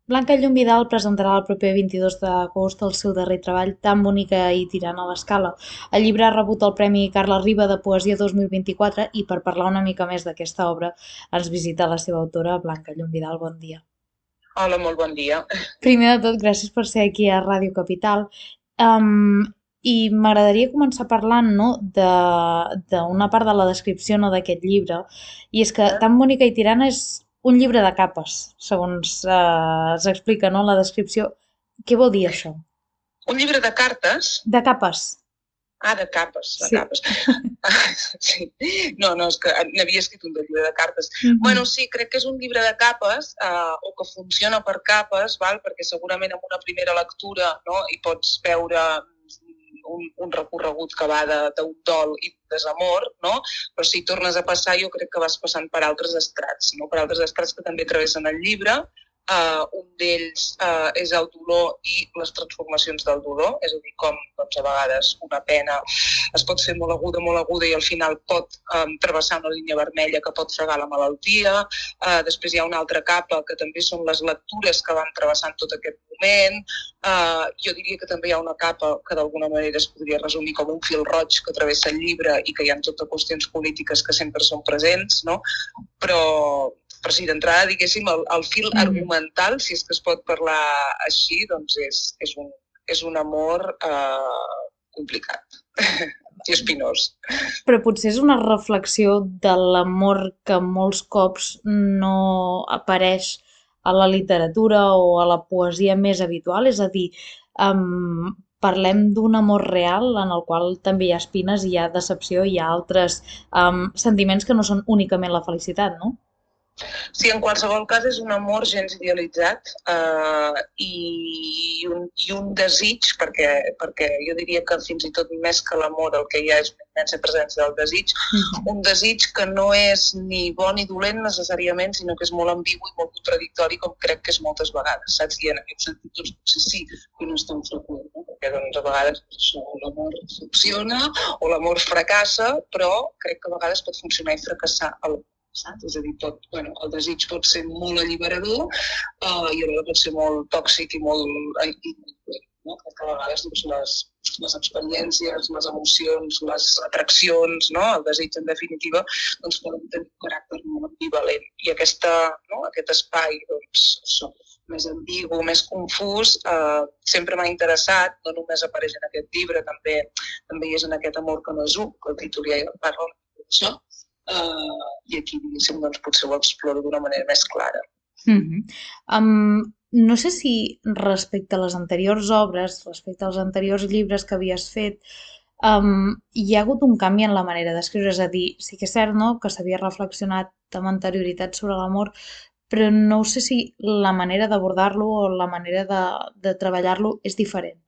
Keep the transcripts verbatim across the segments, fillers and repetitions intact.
Blanca Llum Vidal presentarà el proper vint-i-dos d'agost el seu darrer treball, Tan bonica i tirant a l'escala. El llibre ha rebut el Premi Carles Riba de Poesia dos mil vint-i-quatre i per parlar una mica més d'aquesta obra ens visita la seva autora, Blanca Llum Vidal. Bon dia. Hola, molt bon dia. Primer de tot, gràcies per ser aquí a Ràdio Capital. Um, I m'agradaria començar parlant, no, de- d'una part de la descripció, no, d'aquest llibre, i és que Tan bonica i tirant és un llibre de capes, segons eh, s'explica, no, en la descripció. Què vol dir això? Un llibre de cartes? De capes. Ah, de capes, de Sí. capes. Sí. No, no, és que n'havia escrit un de llibre de cartes. Mhm. Bueno, sí, crec que és un llibre de capes eh, o que funciona per capes, val? Perquè segurament en una primera lectura, no, hi pots veure un, un recorregut que va de- d'un dol i desamor, no? Però si tornes a passar, jo crec que vas passant per altres estrats, no? Per altres estrats que també travessen el llibre. Uh, un d'ells uh, és el dolor i les transformacions del dolor, és a dir, com doncs, a vegades una pena es pot fer molt aguda, molt aguda i al final pot um, travessar una línia vermella que pot fregar la malaltia. Uh, després hi ha una altra capa que també són les lectures que van travessant tot aquest moment. Uh, jo diria que també hi ha una capa que d'alguna manera es podria resumir com un fil roig que travessa el llibre i que hi ha totes qüestions polítiques que sempre són presents, no? Però però sí, d'entrada, diguéssim, el, el fil Mhm. argumental, si és que es pot parlar així, doncs és, és, un, és un amor eh, complicat i espinós. Però potser és una reflexió de l'amor que molts cops no apareix a la literatura o a la poesia més habitual, és a dir, um, parlem d'un amor real en el qual també hi ha espines, hi ha decepció, hi ha altres um, sentiments que no són únicament la felicitat, no? Sí, en qualsevol cas és un amor gens idealitzat eh, i, un, i un desig, perquè, perquè jo diria que fins i tot més que l'amor el que hi ha és una immensa presència del desig, Mhm. un desig que no és ni bo ni dolent necessàriament, sinó que és molt ambigu i molt contradictori, com crec que és moltes vegades, saps? I en aquest sentit, doncs, potser sí que no és tan freqüent, no? Perquè doncs, a vegades això, l'amor funciona o l'amor fracassa, però crec que a vegades pot funcionar i fracassar alhora. Saps? És a dir, pot, bueno, el desig pot ser molt alliberador uh, i alhora pot ser molt tòxic i molt... I, i, no? Crec que a vegades doncs, les, les experiències, les emocions, les atraccions, no? El desig en definitiva, doncs, poden tenir un caràcter molt ambivalent. I aquesta, no? Aquest espai doncs, això, més ambigu, més confús, eh, sempre m'ha interessat, no només apareix en aquest llibre, també, també hi és en aquest amor que no és un, que el títol ja parla d'això. Uh, i aquí, diguéssim, doncs, potser ho exploro d'una manera més clara. Mhm. Um, no sé si respecte a les anteriors obres, respecte als anteriors llibres que havies fet, um, hi ha hagut un canvi en la manera d'escriure, és a dir, sí que és cert, no?, que s'havia reflexionat amb anterioritat sobre l'amor, però no sé si la manera d'abordar-lo o la manera de, de treballar-lo és diferent.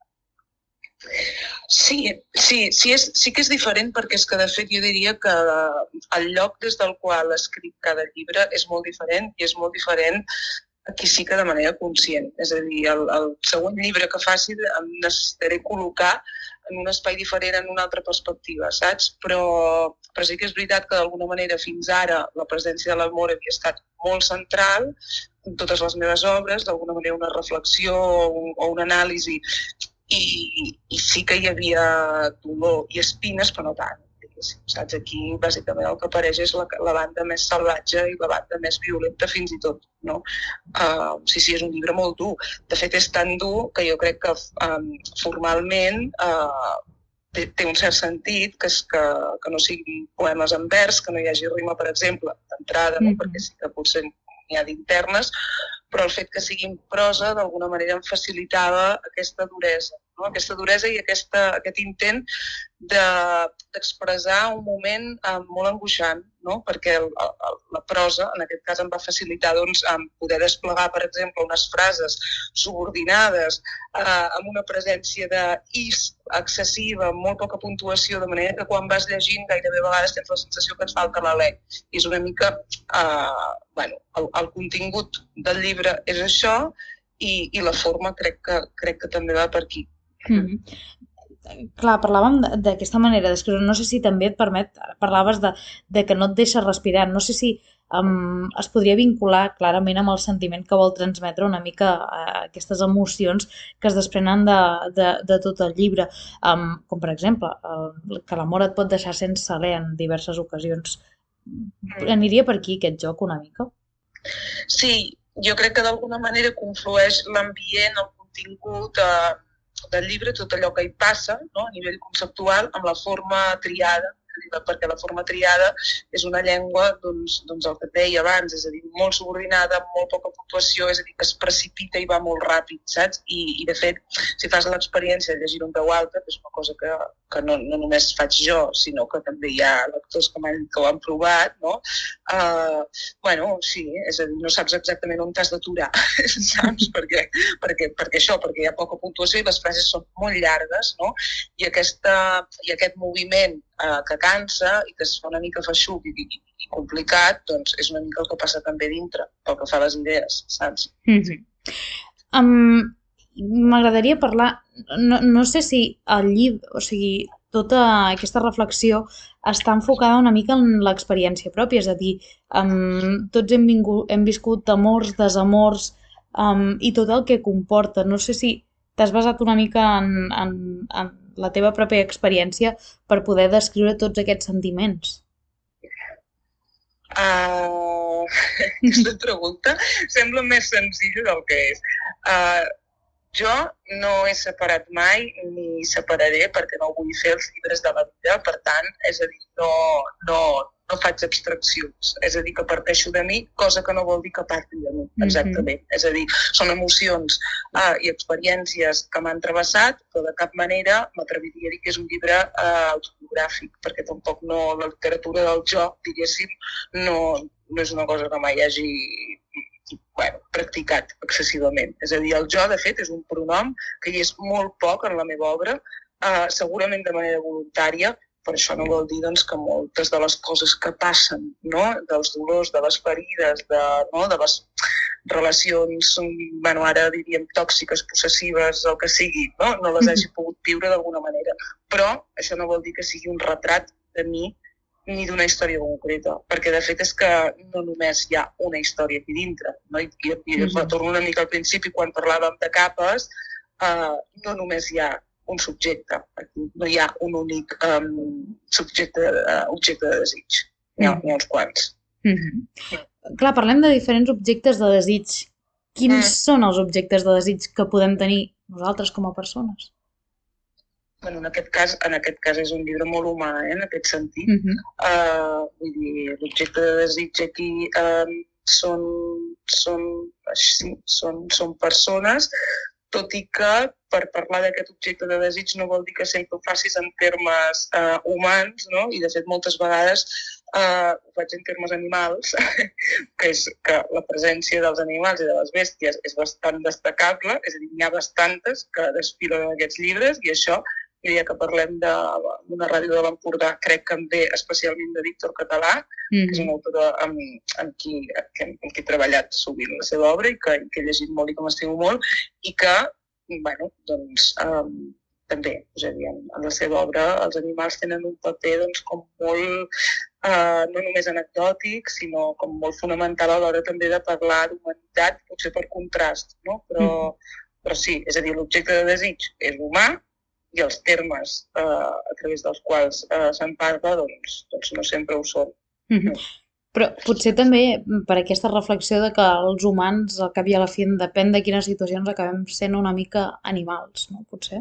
Sí, sí, sí, és, sí que és diferent perquè és que de fet jo diria que el lloc des del qual escric cada llibre és molt diferent i és molt diferent aquí sí que de manera conscient. És a dir, el, el següent llibre que faci em necessitaré col·locar en un espai diferent, en una altra perspectiva, saps? Però, però sí que és veritat que d'alguna manera fins ara la presència de l'amor havia estat molt central en totes les meves obres, d'alguna manera una reflexió o, un, o una anàlisi i, i sí que hi havia dolor i espines, però no tant. Saps? Aquí, bàsicament, el que apareix és la, la banda més salvatge i la banda més violenta, fins i tot. No? Uh, sí, sí, és un llibre molt dur. De fet, és tan dur que jo crec que um, formalment uh, té, té un cert sentit, que és que, que no siguin poemes en vers, que no hi hagi rima, per exemple, d'entrada, no? Mhm. Perquè sí que potser n'hi ha d'internes, però el fet que sigui en prosa d'alguna manera em facilitava aquesta duresa, no? Aquesta duresa i aquesta, aquest intent de, d'expressar un moment eh, molt angoixant, no? Perquè el, el, la prosa, en aquest cas, em va facilitar doncs, poder desplegar, per exemple, unes frases subordinades eh, amb una presència de is excessiva, amb molt poca puntuació, de manera que quan vas llegint gairebé a vegades tens la sensació que et falta l'alè. I és una mica... Eh, bueno, el, el contingut del llibre és això i, i la forma crec que, crec que també va per aquí. Mhm. Clar, parlàvem d- d'aquesta manera d'escriure. No sé si també et permet, parlaves de, de que no et deixa respirar. No sé si um, es podria vincular clarament amb el sentiment que vol transmetre una mica uh, aquestes emocions que es desprenen de, de, de tot el llibre, um, com per exemple el, que l'amor et pot deixar sense alè en diverses ocasions. Aniria per aquí aquest joc una mica? Sí, jo crec que d'alguna manera conflueix l'ambient, el contingut eh, del llibre, tot allò que hi passa, no? A nivell conceptual, amb la forma triada, perquè la forma triada és una llengua, doncs, doncs el que et deia abans, és a dir, molt subordinada, amb molt poca puntuació, és a dir, que es precipita i va molt ràpid, saps? I, i de fet, si fas l'experiència de llegir-ho en veu alta, que és una cosa que, que no, no només faig jo, sinó que també hi ha lectors que, que ho han provat, no? Uh, bueno, sí, és a dir, no saps exactament on t'has d'aturar, saps? perquè, perquè, perquè això, perquè hi ha poca puntuació i les frases són molt llargues, no? I, aquesta, i aquest moviment eh, que cansa i que es fa una mica feixuc i, i, i complicat, doncs és una mica el que passa també dintre, pel que fa a les idees, saps? Mm-hmm. Um, M'agradaria parlar, no, no sé si el llibre, o sigui, tota aquesta reflexió està enfocada una mica en l'experiència pròpia, és a dir, um, tots hem, vingut, hem viscut amors, desamors um, i tot el que comporta. No sé si t'has basat una mica en, en, en la teva pròpia experiència per poder descriure tots aquests sentiments. Uh, aquesta pregunta sembla més senzilla del que és. Uh, jo no he separat mai ni separaré perquè no vull fer els llibres de la vida, per tant, és a dir, no, no, no faig abstraccions, és a dir, que parteixo de mi, cosa que no vol dir que parti de mi, exactament. Mm-hmm. És a dir, són emocions uh, i experiències que m'han travessat, però de cap manera m'atreviria a dir que és un llibre uh, autobiogràfic, perquè tampoc no, la literatura del jo, diguéssim, no, no és una cosa que mai hagi bueno, practicat excessivament. És a dir, el jo, de fet, és un pronom que hi és molt poc en la meva obra, uh, segurament de manera voluntària, però això no vol dir doncs, que moltes de les coses que passen, no? Dels dolors, de les ferides, de, no? de les relacions, bueno, ara diríem tòxiques, possessives, el que sigui, no, no les hagi pogut viure d'alguna manera. Però això no vol dir que sigui un retrat de mi ni d'una història concreta, perquè de fet és que no només hi ha una història aquí dintre, no? I, i, i retorno una mica al principi quan parlàvem de capes, uh, no només hi ha un subjecte, aquí no hi ha un únic um, subjecte, uh, objecte de desig, n'hi ha, n'hi ha uns quants. Mm-hmm. Clar, parlem de diferents objectes de desig. Quins mm. són els objectes de desig que podem tenir nosaltres com a persones? Bueno, en aquest cas, en aquest cas és un llibre molt humà, eh, en aquest sentit. Mm-hmm. uh, vull dir, l'objecte de desig aquí uh, són, són, així, són, són persones, tot i que per parlar d'aquest objecte de desig no vol dir que sempre ho facis en termes uh, humans, no? I de fet moltes vegades uh, ho faig en termes animals, que és que la presència dels animals i de les bèsties és bastant destacable, és a dir, n'hi ha bastantes que desfilen en aquests llibres i això, ja que parlem d'una ràdio de l'Empordà, crec que em ve especialment de Víctor Català, mm-hmm. que és un autor amb, amb, qui, amb qui he treballat sovint la seva obra i que, i que he llegit molt i que m'estimo molt, i que, bueno, doncs, um, també, és a dir, en, en la seva obra els animals tenen un paper doncs, com molt, uh, no només anecdòtic, sinó com molt fonamental a l'hora també de parlar d'humanitat, potser per contrast, no? Però, mm-hmm. però sí, és a dir, l'objecte de desig és humà, i els termes eh, a través dels quals eh, se'n parla, doncs, doncs no sempre ho són. Mm-hmm. Però potser també per aquesta reflexió de que els humans, al cap i a la fi, depèn de quines situacions, acabem sent una mica animals, no? Potser?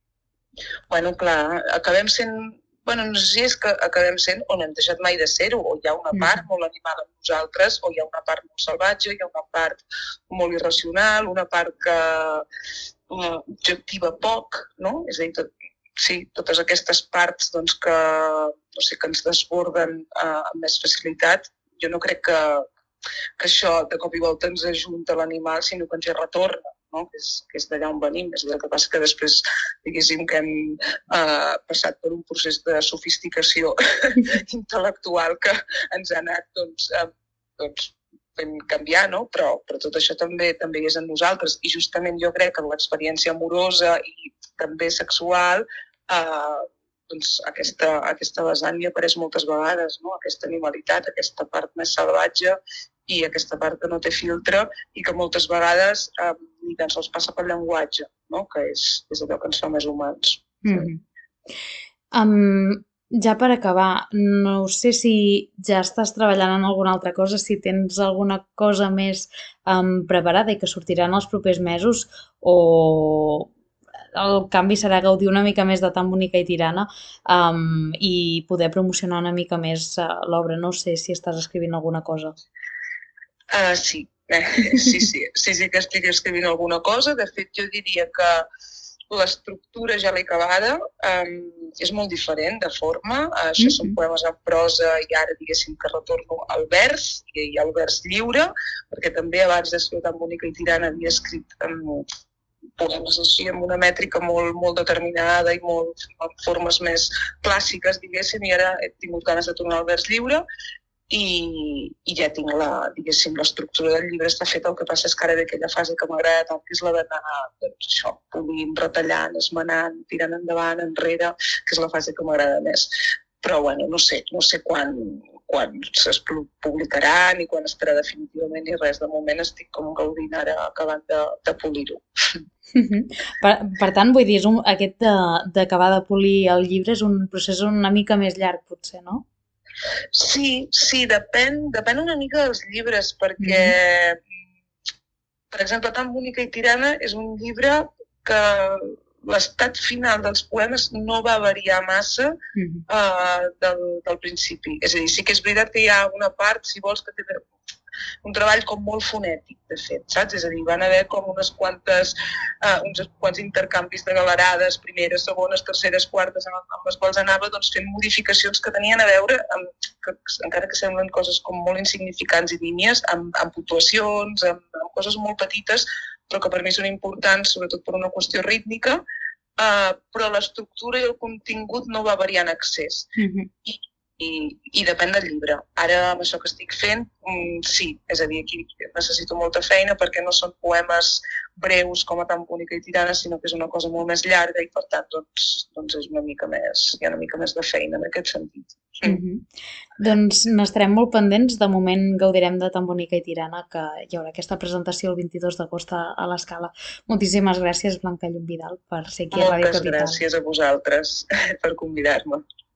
Bueno, clar, acabem sent... Bueno, no sé si és que acabem sent o no hem deixat mai de ser-ho, o hi ha una part molt animal en nosaltres, o hi ha una part molt salvatge, hi ha una part molt irracional, una part que uh, objectiva poc, no? És a dir, tot, sí, totes aquestes parts doncs, que, no sé, que ens desborden uh, amb més facilitat. Jo no crec que, que això de cop i volta ens ajunta l'animal, sinó que ens hi retorna. No? Que és, que és d'allà on venim. És el que passa que després, diguéssim, que hem eh, passat per un procés de sofisticació intel·lectual que ens ha anat doncs, eh, doncs, fent canviar, no? Però, però tot això també també és en nosaltres. I justament jo crec que l'experiència amorosa i també sexual eh, doncs, aquesta, aquesta vessant hi apareix moltes vegades, no? Aquesta animalitat, aquesta part més salvatge i aquesta part que no té filtre i que moltes vegades eh, ni tan sols passa pel llenguatge, no? Que és, és allò que ens fa més humans. Mm -hmm. um, ja per acabar, no sé si ja estàs treballant en alguna altra cosa, si tens alguna cosa més um, preparada i que sortirà en els propers mesos, o el canvi serà gaudir una mica més de Tan bonica i tirana um, i poder promocionar una mica més uh, l'obra. No sé si estàs escrivint alguna cosa. Uh, sí. Eh, sí, sí, sí, sí que estic escrivint alguna cosa. De fet, jo diria que l'estructura ja l'he acabada, um, és molt diferent de forma. Uh, això mm-hmm. són poemes en prosa i ara diguéssim que retorno al vers, i al vers lliure, perquè també abans d'escriure Tan bonica i tirana havia escrit um, poemes així amb una mètrica molt, molt determinada i molt, amb formes més clàssiques, diguéssim, i ara he tingut ganes de tornar al vers lliure. I, i ja tinc la, diguéssim, l'estructura del llibre està feta, el que passa és que ara ve aquella fase que m'agrada tant, que és la d'anar, doncs, això, polint, retallant, esmenant, tirant endavant, enrere, que és la fase que m'agrada més. Però, bueno, no sé, no sé quan, quan es publicarà ni quan estarà definitivament ni res. De moment estic com gaudint ara acabant de, de polir-ho. Per, per tant, vull dir, és un, aquest d'acabar de, de polir el llibre és un procés una mica més llarg, potser, no? Sí, sí, depèn, depèn una mica dels llibres, perquè, mm. per exemple, Tan bonica i tirana és un llibre que l'estat final dels poemes no va variar massa mm. uh, del, del principi. És a dir, sí que és veritat que hi ha una part, si vols, que té un treball com molt fonètic, de fet, saps? És a dir, van haver com unes quantes, uh, uns quants intercanvis de galerades, primeres, segones, terceres, quartes, amb, amb les quals anava doncs, fent modificacions que tenien a veure, amb, que, encara que semblen coses com molt insignificants i línies, amb, amb puntuacions, amb, amb coses molt petites, però que per mi són importants, sobretot per una qüestió rítmica, uh, però l'estructura i el contingut no va variar en excés. Mm-hmm. I, i, i depèn del llibre. Ara, amb això que estic fent, mm, sí, és a dir, aquí necessito molta feina perquè no són poemes breus com a Tan bonica i tirana, sinó que és una cosa molt més llarga i, per tant, doncs, doncs és una mica més, hi ha una mica més de feina en aquest sentit. Sí. Mm-hmm. Doncs n'estarem molt pendents. De moment gaudirem de Tan bonica i tirana, que hi haurà aquesta presentació el vint-i-dos d'agost a l'Escala. Moltíssimes gràcies, Blanca Llomvidal, per ser aquí a Ràdio Capital. Moltes gràcies a vosaltres per convidar-me.